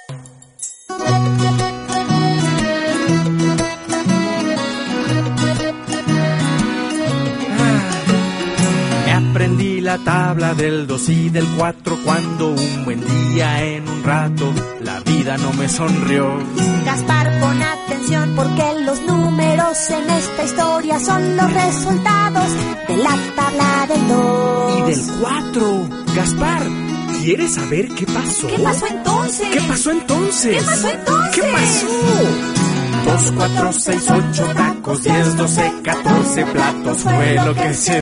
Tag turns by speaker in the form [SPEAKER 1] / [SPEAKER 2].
[SPEAKER 1] Aprendí la tabla del 2 y del 4 cuando un buen día en un rato la vida no me sonrió.
[SPEAKER 2] Gaspar, pon atención porque los números en esta historia son los resultados de la tabla del 2
[SPEAKER 1] y del 4. Gaspar, ¿quieres saber qué pasó?
[SPEAKER 2] ¿Qué pasó entonces?
[SPEAKER 1] ¿Qué pasó entonces?
[SPEAKER 2] ¿Qué pasó entonces?
[SPEAKER 1] ¿Qué pasó? 2, 4, 6, 8 tacos, 10, 12, 14 platos fue lo que se